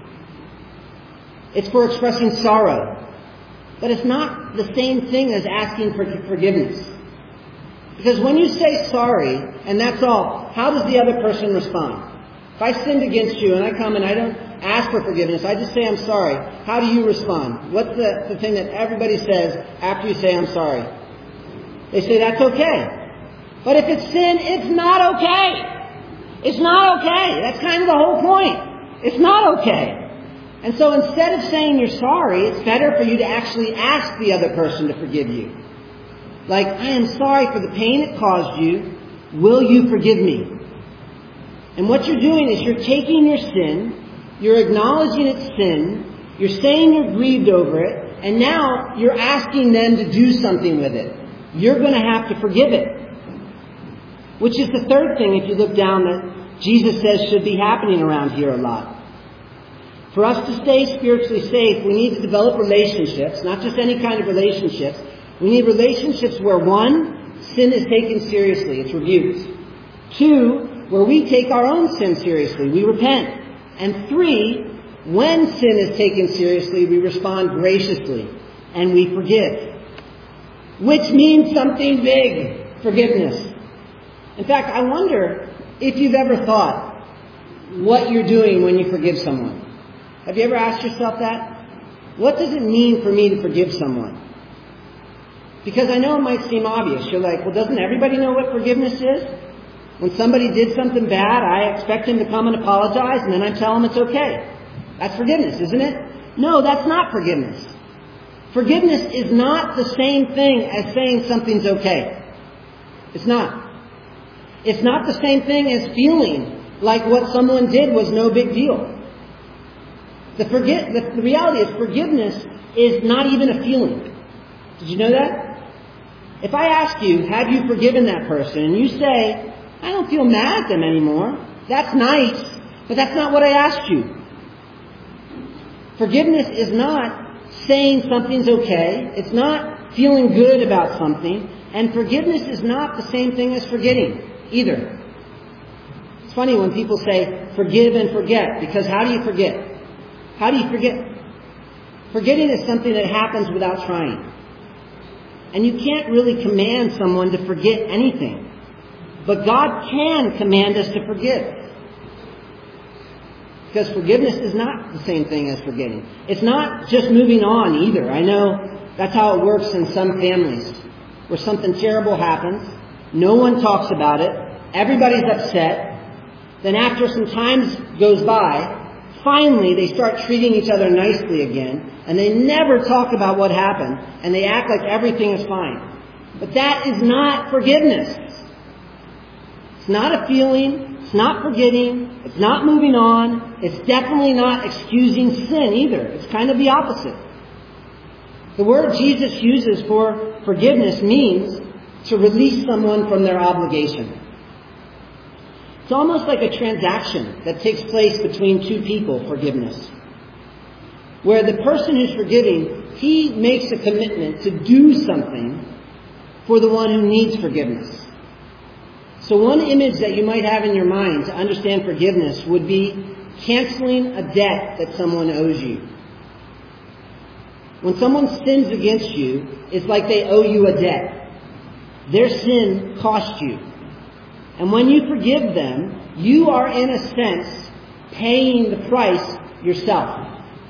It's for expressing sorrow. But it's not the same thing as asking for forgiveness. Because when you say sorry, and that's all, how does the other person respond? If I sinned against you and I come and I don't ask for forgiveness, I just say I'm sorry, how do you respond? What's the, the thing that everybody says after you say I'm sorry? They say that's okay. But if it's sin, it's not okay. It's not okay. That's kind of the whole point. It's not okay. And so instead of saying you're sorry, it's better for you to actually ask the other person to forgive you. Like, I am sorry for the pain it caused you. Will you forgive me? And what you're doing is you're taking your sin, you're acknowledging it's sin, you're saying you're grieved over it, and now you're asking them to do something with it. You're going to have to forgive it. Which is the third thing, if you look down, that Jesus says should be happening around here a lot. For us to stay spiritually safe, we need to develop relationships, not just any kind of relationships. We need relationships where, one, sin is taken seriously, it's rebuked. Two, where we take our own sin seriously, we repent. And three, when sin is taken seriously, we respond graciously and we forgive. Which means something big, forgiveness. In fact, I wonder if you've ever thought what you're doing when you forgive someone. Have you ever asked yourself that? What does it mean for me to forgive someone? Because I know it might seem obvious. You're like, well, doesn't everybody know what forgiveness is? When somebody did something bad, I expect him to come and apologize, and then I tell him it's okay. That's forgiveness, isn't it? No, that's not forgiveness. Forgiveness is not the same thing as saying something's okay. It's not. It's not the same thing as feeling like what someone did was no big deal. The, forget, the, the reality is forgiveness is not even a feeling. Did you know that? If I ask you, have you forgiven that person? And you say, I don't feel mad at them anymore. That's nice, but that's not what I asked you. Forgiveness is not saying something's okay. It's not feeling good about something. And forgiveness is not the same thing as forgetting either. It's funny when people say forgive and forget, because how do you forget? How do you forget? Forgetting is something that happens without trying. And you can't really command someone to forget anything. But God can command us to forgive. Because forgiveness is not the same thing as forgetting. It's not just moving on either. I know that's how it works in some families. Where something terrible happens, no one talks about it, everybody's upset, then after some time goes by, finally, they start treating each other nicely again, and they never talk about what happened, and they act like everything is fine. But that is not forgiveness. It's not a feeling, it's not forgetting, it's not moving on, it's definitely not excusing sin either. It's kind of the opposite. The word Jesus uses for forgiveness means to release someone from their obligation. It's almost like a transaction that takes place between two people, forgiveness. Where the person who's forgiving, he makes a commitment to do something for the one who needs forgiveness. So one image that you might have in your mind to understand forgiveness would be canceling a debt that someone owes you. When someone sins against you, it's like they owe you a debt. Their sin cost you. And when you forgive them, you are in a sense paying the price yourself.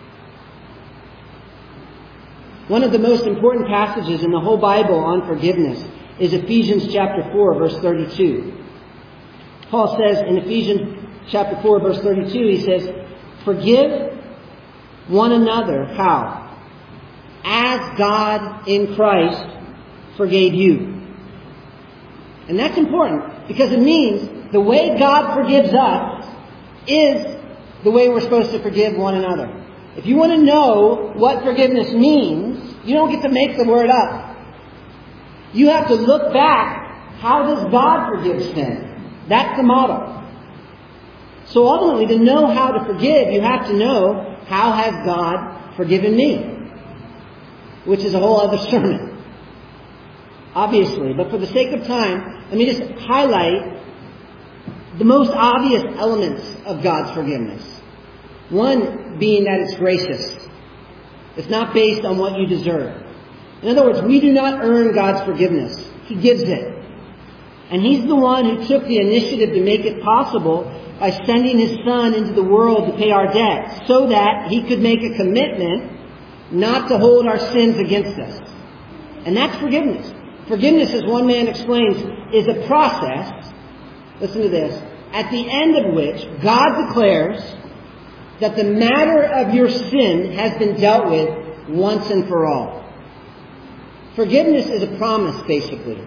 One of the most important passages in the whole Bible on forgiveness is Ephesians chapter four, verse thirty-two. Paul says in Ephesians chapter four, verse thirty-two, he says, forgive one another, how? As God in Christ forgave you. And that's important because it means the way God forgives us is the way we're supposed to forgive one another. If you want to know what forgiveness means, you don't get to make the word up. You have to look back. How does God forgive sin? That's the model. So ultimately, to know how to forgive, you have to know, how has God forgiven me? Which is a whole other sermon, obviously. But for the sake of time, let me just highlight the most obvious elements of God's forgiveness. One being that it's gracious. It's not based on what you deserve. In other words, we do not earn God's forgiveness. He gives it. And He's the one who took the initiative to make it possible by sending His Son into the world to pay our debt so that He could make a commitment not to hold our sins against us. And that's forgiveness. Forgiveness, as one man explains, is a process, listen to this, at the end of which God declares that the matter of your sin has been dealt with once and for all. Forgiveness is a promise, basically.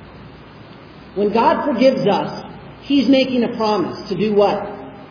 When God forgives us, He's making a promise to do what?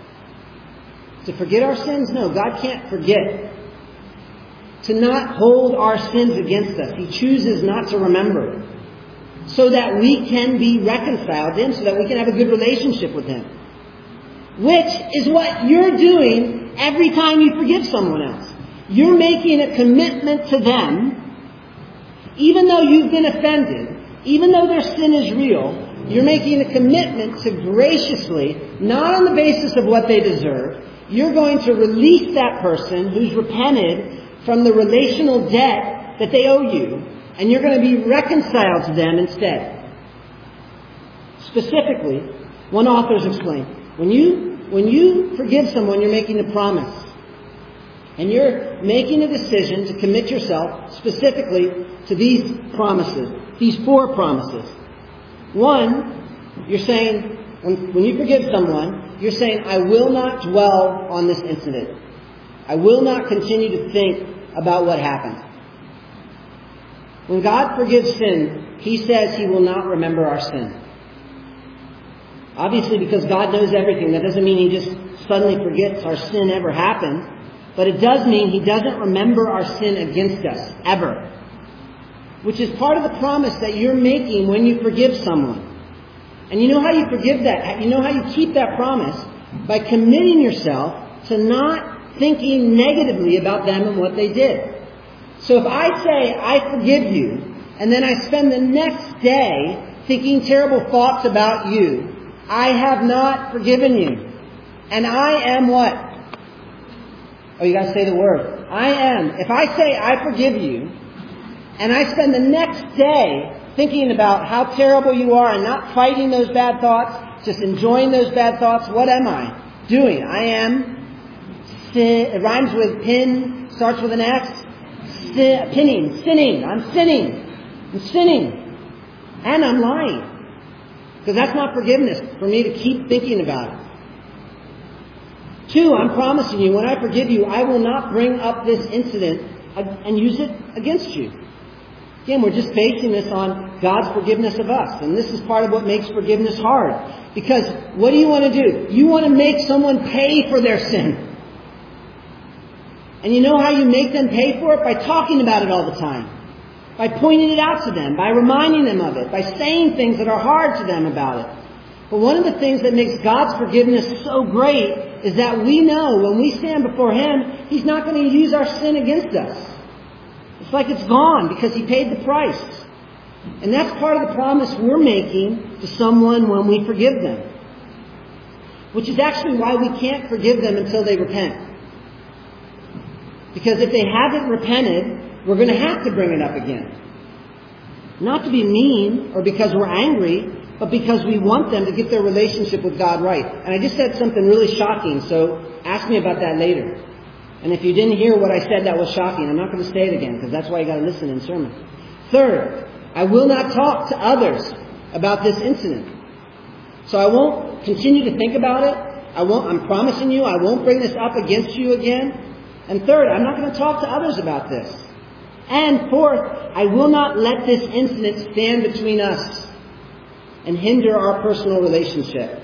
To forget our sins? No, God can't forget. To not hold our sins against us. He chooses not to remember. So that we can be reconciled to Him, so that we can have a good relationship with Him. Which is what you're doing every time you forgive someone else. You're making a commitment to them, even though you've been offended, even though their sin is real, you're making a commitment to graciously, not on the basis of what they deserve, you're going to release that person who's repented from the relational debt that they owe you, and you're going to be reconciled to them instead. Specifically, one author's explained, when you, when you forgive someone, you're making a promise. And you're making a decision to commit yourself specifically to these promises, these four promises. One, you're saying, when, when you forgive someone, you're saying, I will not dwell on this incident. I will not continue to think about what happened. When God forgives sin, He says He will not remember our sin. Obviously, because God knows everything, that doesn't mean He just suddenly forgets our sin ever happened. But it does mean He doesn't remember our sin against us, ever. Which is part of the promise that you're making when you forgive someone. And you know how you forgive that? You know how you keep that promise? By committing yourself to not thinking negatively about them and what they did. So if I say, I forgive you, and then I spend the next day thinking terrible thoughts about you, I have not forgiven you. And I am what? Oh, you gotta say the word. I am. If I say I forgive you, and I spend the next day thinking about how terrible you are and not fighting those bad thoughts, just enjoying those bad thoughts, what am I doing? I am sin. It rhymes with pin, starts with an X. Sin, pinning, sinning. I'm sinning. I'm sinning. And I'm lying. Because that's not forgiveness for me to keep thinking about it. Two, I'm promising you, when I forgive you, I will not bring up this incident and use it against you. Again, we're just basing this on God's forgiveness of us. And this is part of what makes forgiveness hard. Because what do you want to do? You want to make someone pay for their sin. And you know how you make them pay for it? By talking about it all the time. By pointing it out to them. By reminding them of it. By saying things that are hard to them about it. But one of the things that makes God's forgiveness so great is that we know when we stand before Him, He's not going to use our sin against us. It's like it's gone because He paid the price. And that's part of the promise we're making to someone when we forgive them. Which is actually why we can't forgive them until they repent. Because if they haven't repented, we're going to have to bring it up again. Not to be mean or because we're angry, but because we want them to get their relationship with God right. And I just said something really shocking, so ask me about that later. And if you didn't hear what I said that was shocking, I'm not going to say it again, because that's why you got to listen in sermon. Third, I will not talk to others about this incident. So I won't continue to think about it. I won't, I'm promising you, I won't bring this up against you again. And third, I'm not going to talk to others about this. And fourth, I will not let this incident stand between us and hinder our personal relationship.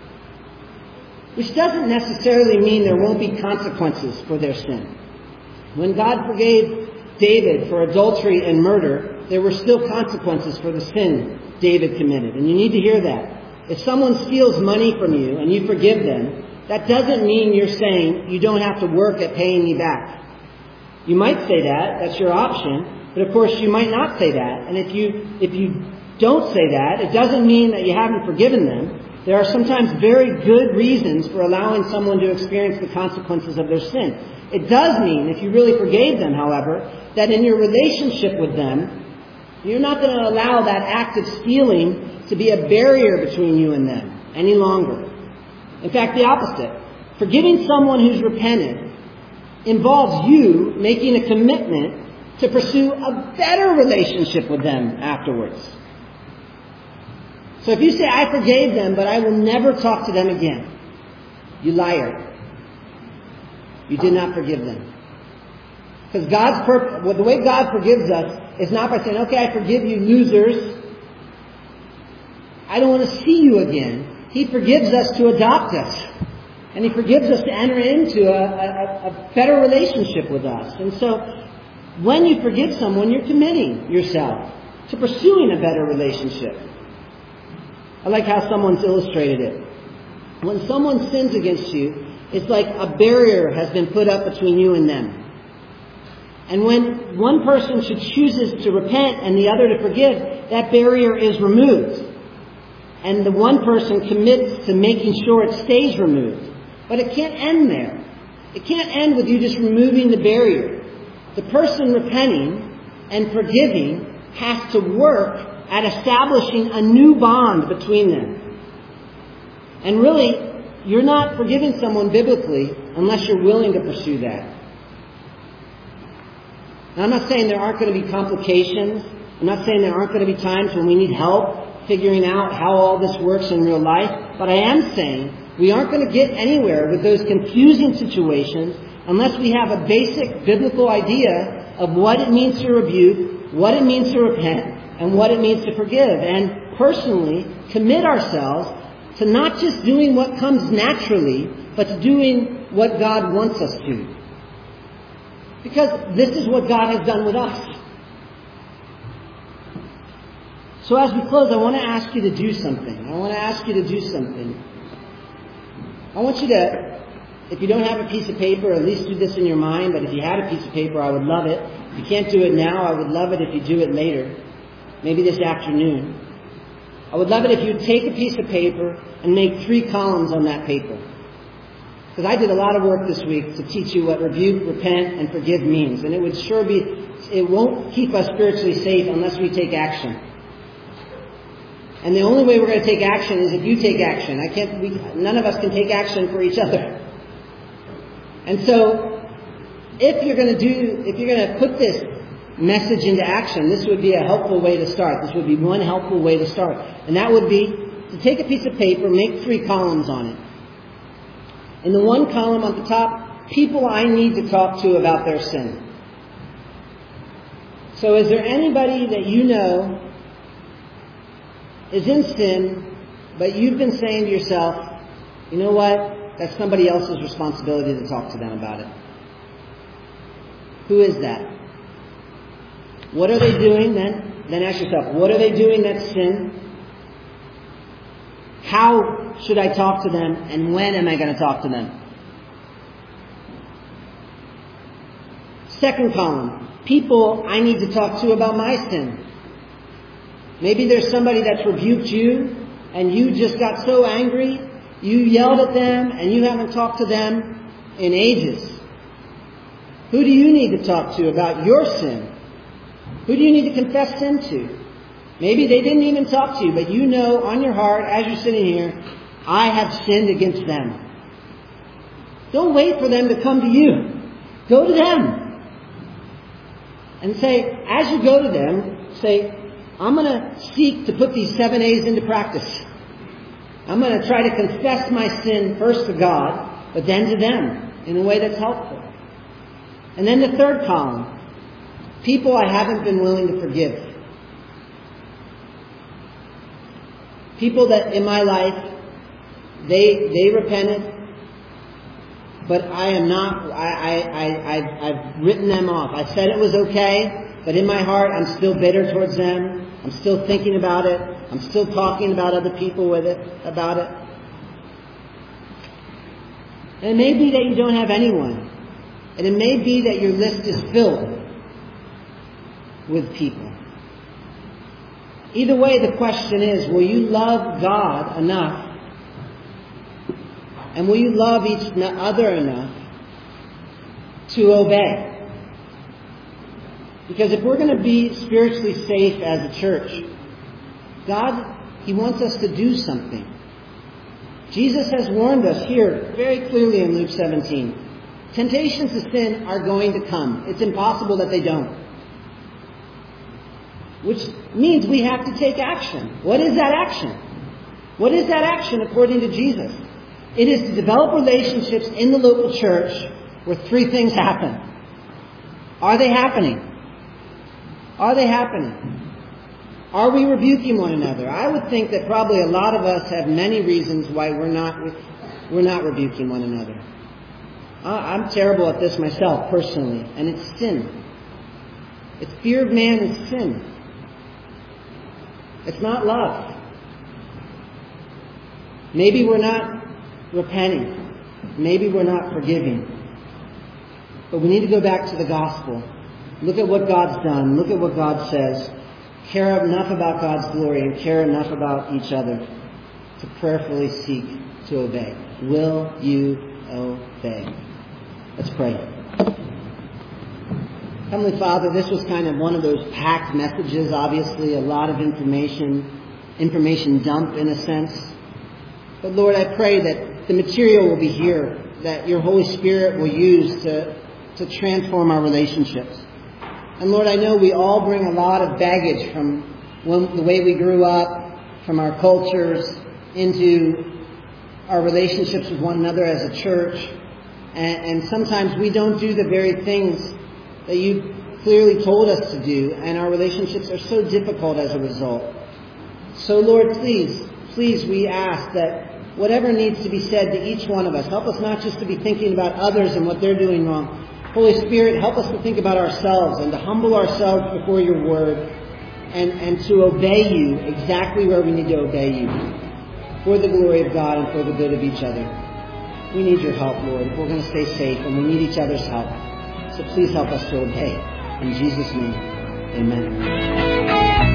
Which doesn't necessarily mean there won't be consequences for their sin. When God forgave David for adultery and murder, there were still consequences for the sin David committed. And you need to hear that. If someone steals money from you and you forgive them, that doesn't mean you're saying you don't have to work at paying me back. You might say that, that's your option, but of course you might not say that. And if you if you don't say that, it doesn't mean that you haven't forgiven them. There are sometimes very good reasons for allowing someone to experience the consequences of their sin. It does mean, if you really forgave them, however, that in your relationship with them, you're not going to allow that act of stealing to be a barrier between you and them any longer. In fact, the opposite. Forgiving someone who's repented involves you making a commitment to pursue a better relationship with them afterwards. So if you say, I forgave them, but I will never talk to them again, you liar. You did not forgive them. Because God's purpose, well, the way God forgives us is not by saying, okay, I forgive you, losers. I don't want to see you again. He forgives us to adopt us. And He forgives us to enter into a, a, a better relationship with us. And so, when you forgive someone, you're committing yourself to pursuing a better relationship. I like how someone's illustrated it. When someone sins against you, it's like a barrier has been put up between you and them. And when one person should chooses to repent and the other to forgive, that barrier is removed. And the one person commits to making sure it stays removed. But it can't end there. It can't end with you just removing the barrier. The person repenting and forgiving has to work at establishing a new bond between them. And really, you're not forgiving someone biblically unless you're willing to pursue that. Now, I'm not saying there aren't going to be complications. I'm not saying there aren't going to be times when we need help figuring out how all this works in real life. But I am saying we aren't going to get anywhere with those confusing situations unless we have a basic biblical idea of what it means to rebuke, what it means to repent, and what it means to forgive. And personally, commit ourselves to not just doing what comes naturally, but to doing what God wants us to. Because this is what God has done with us. So as we close, I want to ask you to do something. I want to ask you to do something. I want you to, if you don't have a piece of paper, at least do this in your mind. But if you had a piece of paper, I would love it. If you can't do it now, I would love it if you do it later. Maybe this afternoon. I would love it if you'd take a piece of paper and make three columns on that paper. Because I did a lot of work this week to teach you what rebuke, repent, and forgive means. And it would sure be, it won't keep us spiritually safe unless we take action. And the only way we're going to take action is if you take action. I can't, we, none of us can take action for each other. And so, if you're going to do, if you're going to put this message into action, this would be a helpful way to start. This would be one helpful way to start. And that would be to take a piece of paper, make three columns on it. In the one column on the top, people I need to talk to about their sin. So is there anybody that you know is in sin, but you've been saying to yourself, you know what, that's somebody else's responsibility to talk to them about it? Who is that? What are they doing then? Then ask yourself, what are they doing that's sin? How should I talk to them? And when am I going to talk to them? Second column, people I need to talk to about my sin. Maybe there's somebody that's rebuked you and you just got so angry, you yelled at them and you haven't talked to them in ages. Who do you need to talk to about your sin? Who do you need to confess sin to? Maybe they didn't even talk to you, but you know on your heart as you're sitting here, I have sinned against them. Don't wait for them to come to you. Go to them. And say, as you go to them, say, I'm going to seek to put these seven A's into practice. I'm going to try to confess my sin first to God, but then to them in a way that's helpful. And then the third column, people I haven't been willing to forgive. People that in my life, they they repented, but I am not, I, I, I, I've, I've written them off. I said it was okay, but in my heart I'm still bitter towards them. I'm still thinking about it. I'm still talking about other people with it, about it. And it may be that you don't have anyone. And it may be that your list is filled with people. Either way, the question is, will you love God enough? And will you love each other enough to obey? Because if we're going to be spiritually safe as a church, God He wants us to do something. Jesus has warned us here very clearly in Luke seventeen. Temptations to sin are going to come. It's impossible that they don't. Which means we have to take action. What is that action? What is that action according to Jesus? It is to develop relationships in the local church where three things happen. Are they happening? Are they happening? Are we rebuking one another? I would think that probably a lot of us have many reasons why we're not we're not rebuking one another. I'm terrible at this myself personally, and it's sin. It's fear of man is sin. It's not love. Maybe we're not repenting. Maybe we're not forgiving. But we need to go back to the gospel. Look at what God's done. Look at what God says. Care enough about God's glory and care enough about each other to prayerfully seek to obey. Will you obey? Let's pray. Heavenly Father, this was kind of one of those packed messages, obviously a lot of information, information dump in a sense. But Lord, I pray that the material will be here, that your Holy Spirit will use to, to transform our relationships. And Lord, I know we all bring a lot of baggage from when, the way we grew up, from our cultures, into our relationships with one another as a church. And, and sometimes we don't do the very things that you clearly told us to do, and our relationships are so difficult as a result. So Lord, please, please we ask that whatever needs to be said to each one of us, help us not just to be thinking about others and what they're doing wrong. Holy Spirit, help us to think about ourselves and to humble ourselves before your word and, and to obey you exactly where we need to obey you for the glory of God and for the good of each other. We need your help, Lord, if we're going to stay safe, and we need each other's help. So please help us to obey. In Jesus' name, amen.